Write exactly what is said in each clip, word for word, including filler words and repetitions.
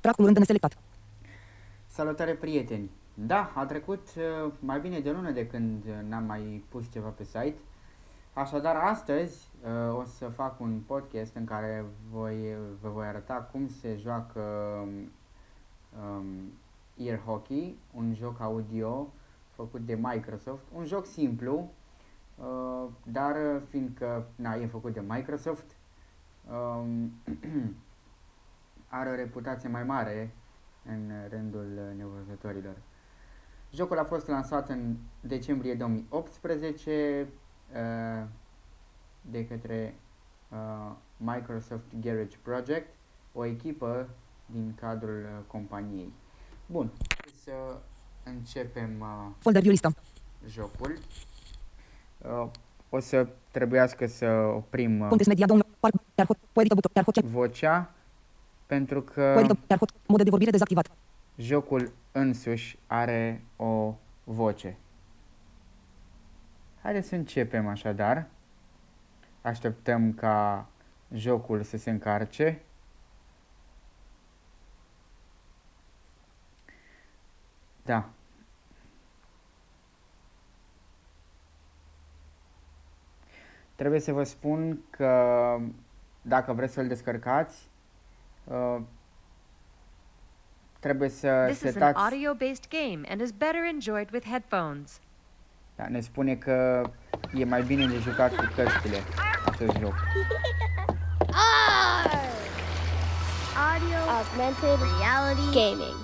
Tractul rând neselectat. Salutare, prieteni! Da, a trecut uh, mai bine de o lună de când uh, n-am mai pus ceva pe site. Așadar, astăzi uh, o să fac un podcast în care voi, vă voi arăta cum se joacă um, Air Hockey, un joc audio făcut de Microsoft. Un joc simplu, uh, dar fiindcă na, e făcut de Microsoft, um, are o reputație mai mare în rândul nevăzătorilor. Jocul a fost lansat în decembrie două mii optsprezece uh, de către uh, Microsoft Garage Project, o echipă din cadrul uh, companiei. Bun, să începem uh, Folder view listă. jocul. Uh, o să trebuiască să oprim uh, Context media download. Parc. Air Hockey. Poedită buton. Air Hockey. vocea, pentru că Poedită. Air Hockey. Mode de vorbire dezactivat. jocul însuși are o voce. Haideți să începem așadar. Așteptăm ca jocul să se încarce. Da. Trebuie să vă spun că dacă vreți să-l descărcați, uh, trebuie să This is an setați... audio-based game and is better enjoyed with headphones. Da, ne spune că e mai bine de jucat cu căștile acest joc. Audio augmented reality gaming.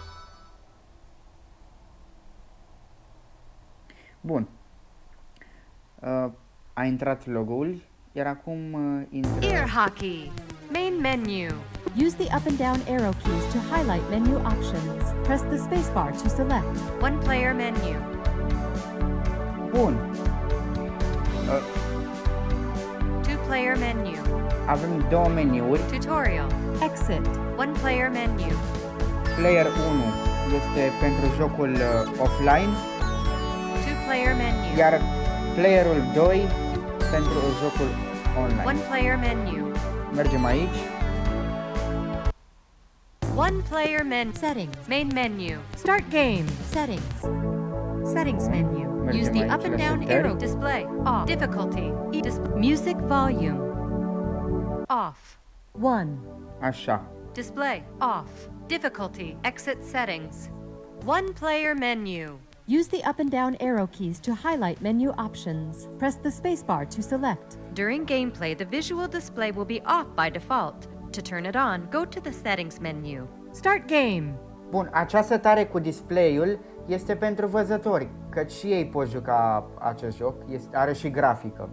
Bun. Uh, a intrat logo-ul, iar acum uh, intră... Air Hockey. Main menu. Use the up and down arrow keys to highlight menu options. Press the spacebar to select. One player menu. Bun. Uh, Two player menu. avem două meniuri. Tutorial. Exit. One player menu. Player unu este pentru jocul uh, offline, Two player menu. iar playerul doi pentru jocul online. One player menu. Mergem aici. One player menu. Settings. Main menu. Start game. Settings. Settings menu. Mergem Use the aici up and la down setări. arrow display. Off. Difficulty. E dis- Music volume. Off. one. Așa. Display. Off. Difficulty. Exit settings. One player menu. Use the up and down arrow keys to highlight menu options. Press the spacebar to select. During gameplay, the visual display will be off by default. To turn it on, go to the settings menu. Start game. Bun, această tare cu display-ul este pentru văzători, căci și ei pot juca acest joc, este, are și grafică.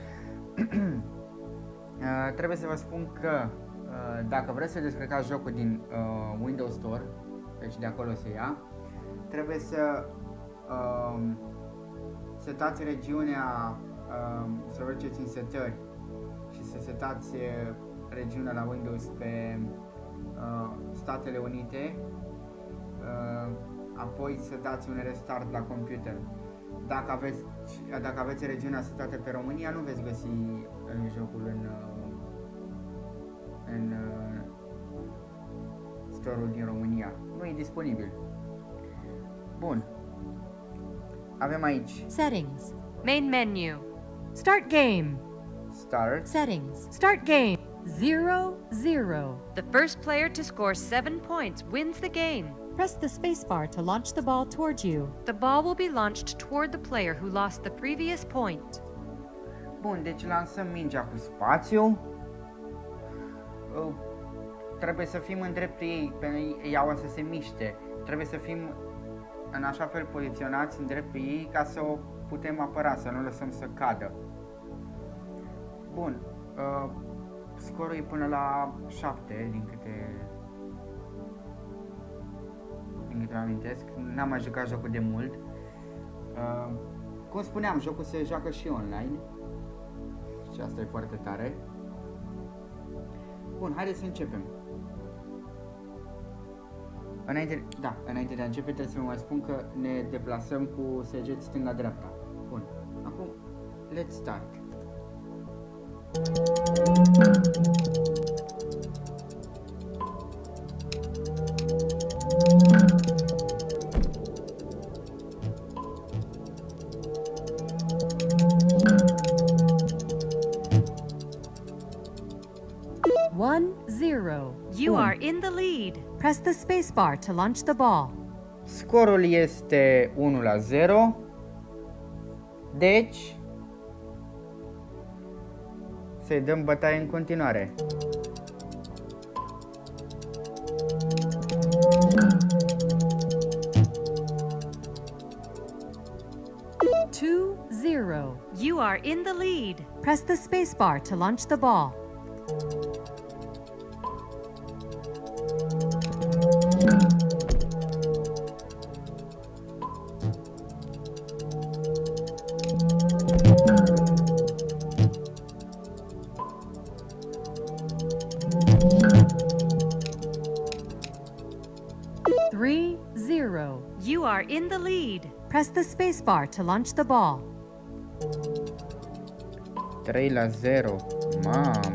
uh, trebuie să vă spun că uh, dacă vreți să descărcați jocul din uh, Windows Store, deci de acolo se ia, trebuie să uh, setați regiunea, uh, să mergeți în setări și să setați uh, regiunea la Windows pe uh, Statele Unite, uh, apoi să dați un restart la computer. Dacă aveți, dacă aveți regiunea setată pe România, nu veți găsi în jocul în, uh, în uh, store-ul din România. Nu e disponibil. Bun. Avem aici Settings. Main menu. Start game. Start. Settings. Start game. Zero, zero. The first player to score seven points wins the game. Press the spacebar to launch the ball towards you. The ball will be launched toward the player who lost the previous point. Bun, deci lansăm mingea cu spațiu. Uh, trebuie să fim în dreptul ei, pentru ea o să se miște. Trebuie să fim în așa fel poziționați în dreptul ei ca să o putem apăra, să nu lăsăm să cadă. Bun, uh, scorul e până la șapte, din câte din câte îmi amintesc. N-am mai jucat jocul de mult. Uh, cum spuneam, jocul se joacă și online și asta e foarte tare. Bun, haideți să începem. Înainte, da, înainte de a începe trebuie să vă mai spun că ne deplasăm cu săgeți stânga-dreapta. Bun, acum, let's start. in the lead. Press the spacebar to launch the ball. Scorul este unu la zero. Deci să-i dăm bătaie în continuare. two zero. You are in the lead. Press the spacebar to launch the ball. three zero. You are in the lead. Press the spacebar to launch the ball. trei la zero. Mamă.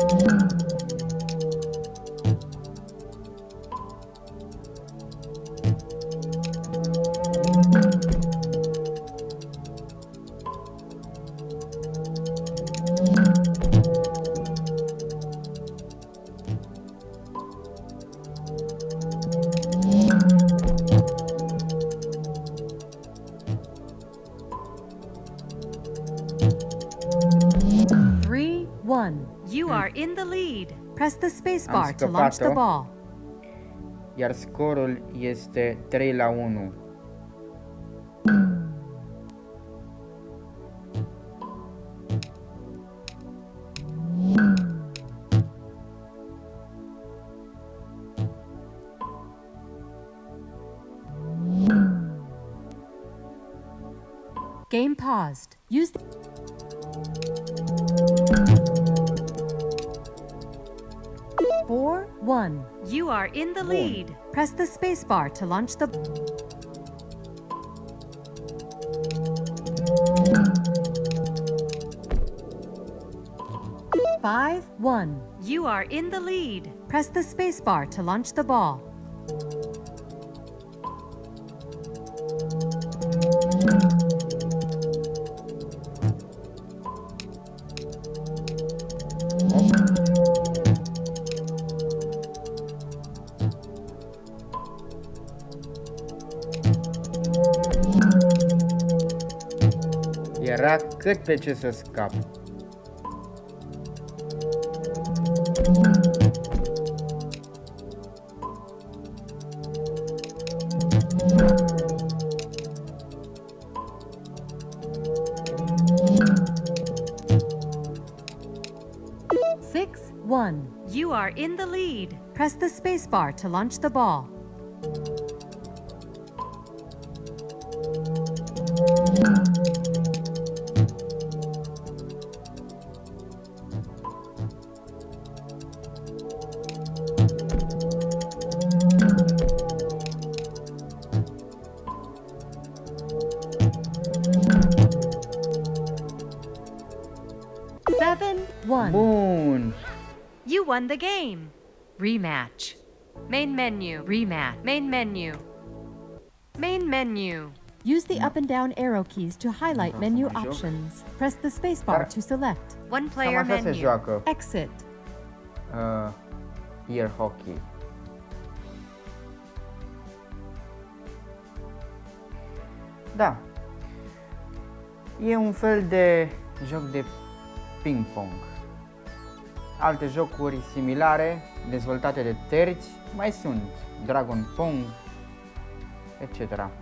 three one. You are in the lead. Press the spacebar Am to launch the scăpat-o. ball. Iar scorul este trei la unu. Game paused. Use the four one. You are in the Bun. lead. Press the spacebar to launch the five one. You are in the lead. Press the spacebar to launch the ball. Era cât pe ce să scap. six one. You are in the lead. Press the spacebar to launch the ball. seven one. Bun. You won the game. Rematch. Main menu. Rematch. Main menu. Main menu. Use the up and down arrow keys to highlight Vreau menu să mă joc. options. Press the spacebar Dar- to select. One Cam player așa se menu. joacă Exit. uh, air hockey. Da. E un fel de joc de ping-pong. Alte jocuri similare, dezvoltate de terți, mai sunt Dragon Pong, et cetera.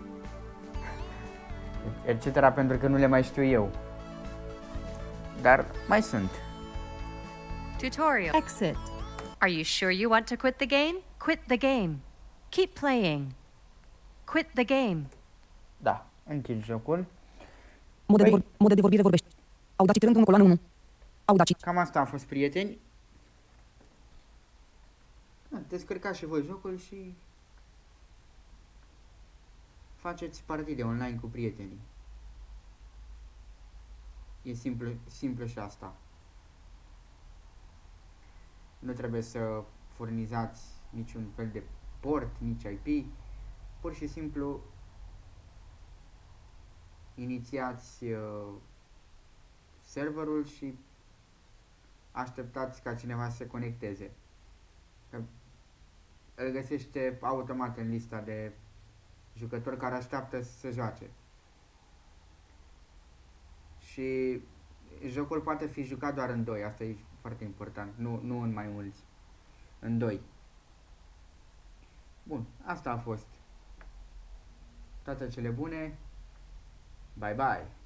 et cetera pentru că nu le mai știu eu. Dar mai sunt. Tutorial. Exit. Are you sure you want to quit the game? Quit the game. Keep playing. Quit the game. Da, închid jocul. Mode de, Păi- vor, mode de vorbire vorbești. Audacity rând unu coloană unu. Audacity. Cam asta a fost, prieteni. Da, descărcați și voi jocul și faceți partide online cu prietenii. E simplu, simplu și asta. Nu trebuie să furnizați niciun fel de port, nici I P. Pur și simplu inițiați uh, serverul și așteptați ca cineva să se conecteze. Că îl găsește automat în lista de jucători care așteaptă să joace. Și jocul poate fi jucat doar în doi, asta e foarte important, nu, nu în mai mulți, în doi. Bun, asta a fost. Toate cele bune, bye bye!